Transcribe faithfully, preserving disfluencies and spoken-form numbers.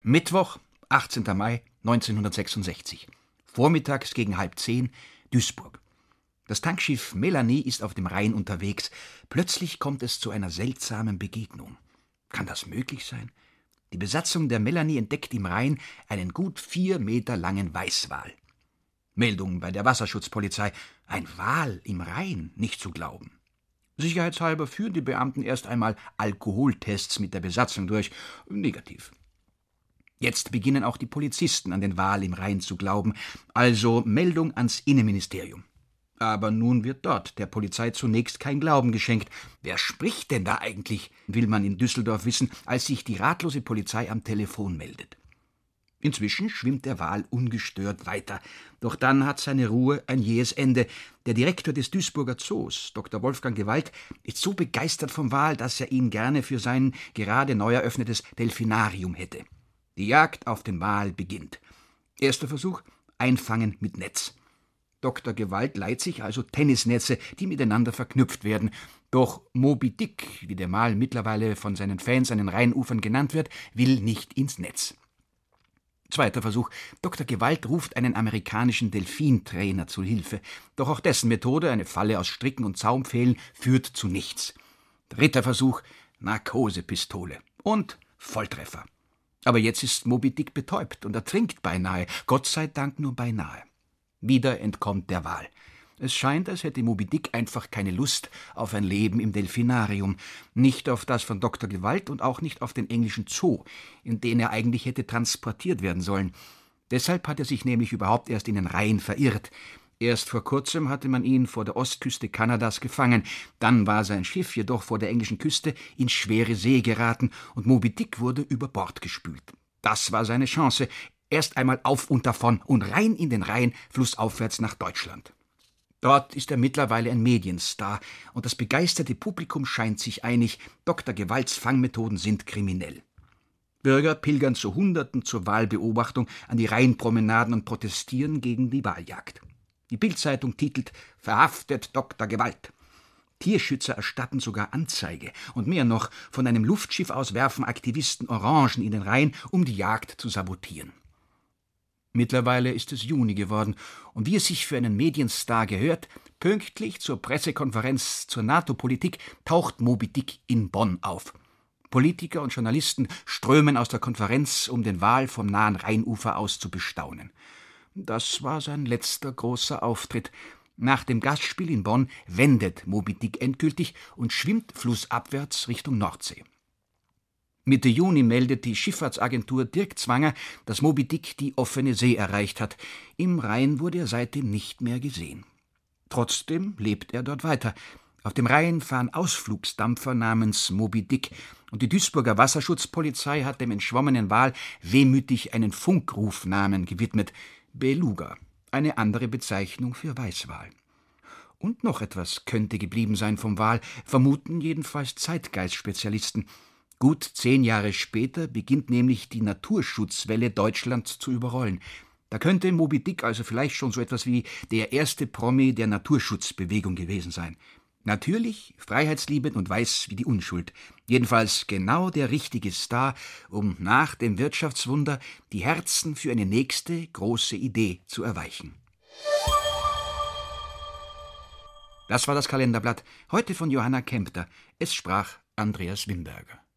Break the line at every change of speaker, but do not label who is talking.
Mittwoch, achtzehnter Mai neunzehnhundertsechsundsechzig. Vormittags gegen halb zehn, Duisburg. Das Tankschiff Melanie ist auf dem Rhein unterwegs. Plötzlich kommt es zu einer seltsamen Begegnung. Kann das möglich sein? Die Besatzung der Melanie entdeckt im Rhein einen gut vier Meter langen Weißwal. Meldung bei der Wasserschutzpolizei. Ein Wal im Rhein, nicht zu glauben. Sicherheitshalber führen die Beamten erst einmal Alkoholtests mit der Besatzung durch. Negativ. Jetzt beginnen auch die Polizisten an den Wal im Rhein zu glauben, also Meldung ans Innenministerium. Aber nun wird dort der Polizei zunächst kein Glauben geschenkt. Wer spricht denn da eigentlich, will man in Düsseldorf wissen, als sich die ratlose Polizei am Telefon meldet. Inzwischen schwimmt der Wal ungestört weiter. Doch dann hat seine Ruhe ein jähes Ende. Der Direktor des Duisburger Zoos, Doktor Wolfgang Gewalt, ist so begeistert vom Wal, dass er ihn gerne für sein gerade neu eröffnetes Delfinarium hätte. Die Jagd auf den Wal beginnt. Erster Versuch: Einfangen mit Netz. Doktor Gewalt leiht sich also Tennisnetze, die miteinander verknüpft werden. Doch Moby Dick, wie der Wal mittlerweile von seinen Fans an den Rheinufern genannt wird, will nicht ins Netz. Zweiter Versuch: Doktor Gewalt ruft einen amerikanischen Delfintrainer zu Hilfe. Doch auch dessen Methode, eine Falle aus Stricken und Zaunpfählen, führt zu nichts. Dritter Versuch: Narkosepistole. Und Volltreffer. Aber jetzt ist Moby Dick betäubt und ertrinkt beinahe, Gott sei Dank nur beinahe. Wieder entkommt der Wal. Es scheint, als hätte Moby Dick einfach keine Lust auf ein Leben im Delfinarium, nicht auf das von Doktor Gewalt und auch nicht auf den englischen Zoo, in den er eigentlich hätte transportiert werden sollen. Deshalb hat er sich nämlich überhaupt erst in den Rhein verirrt. Erst vor kurzem hatte man ihn vor der Ostküste Kanadas gefangen, dann war sein Schiff jedoch vor der englischen Küste in schwere See geraten und Moby Dick wurde über Bord gespült. Das war seine Chance, erst einmal auf und davon und rein in den Rhein, flussaufwärts nach Deutschland. Dort ist er mittlerweile ein Medienstar und das begeisterte Publikum scheint sich einig, Doktor Gewalts Fangmethoden sind kriminell. Bürger pilgern zu Hunderten zur Walbeobachtung an die Rheinpromenaden und protestieren gegen die Waljagd. Die Bild-Zeitung titelt »Verhaftet Doktor Gewalt«. Tierschützer erstatten sogar Anzeige. Und mehr noch, von einem Luftschiff aus werfen Aktivisten Orangen in den Rhein, um die Jagd zu sabotieren. Mittlerweile ist es Juni geworden und wie es sich für einen Medienstar gehört, pünktlich zur Pressekonferenz zur NATO-Politik taucht Moby Dick in Bonn auf. Politiker und Journalisten strömen aus der Konferenz, um den Wal vom nahen Rheinufer aus zu bestaunen. Das war sein letzter großer Auftritt. Nach dem Gastspiel in Bonn wendet Moby Dick endgültig und schwimmt flussabwärts Richtung Nordsee. Mitte Juni meldet die Schifffahrtsagentur Dirk Zwanger, dass Moby Dick die offene See erreicht hat. Im Rhein wurde er seitdem nicht mehr gesehen. Trotzdem lebt er dort weiter. Auf dem Rhein fahren Ausflugsdampfer namens Moby Dick und die Duisburger Wasserschutzpolizei hat dem entschwommenen Wal wehmütig einen Funkrufnamen gewidmet: Beluga, eine andere Bezeichnung für Weißwal. Und noch etwas könnte geblieben sein vom Wal, vermuten jedenfalls Zeitgeist-Spezialisten. Gut zehn Jahre später beginnt nämlich die Naturschutzwelle Deutschland zu überrollen. Da könnte Moby Dick also vielleicht schon so etwas wie der erste Promi der Naturschutzbewegung gewesen sein. Natürlich, freiheitsliebend und weiß wie die Unschuld. Jedenfalls genau der richtige Star, um nach dem Wirtschaftswunder die Herzen für eine nächste große Idee zu erweichen. Das war das Kalenderblatt, heute von Johanna Kempter. Es sprach Andreas Wimberger.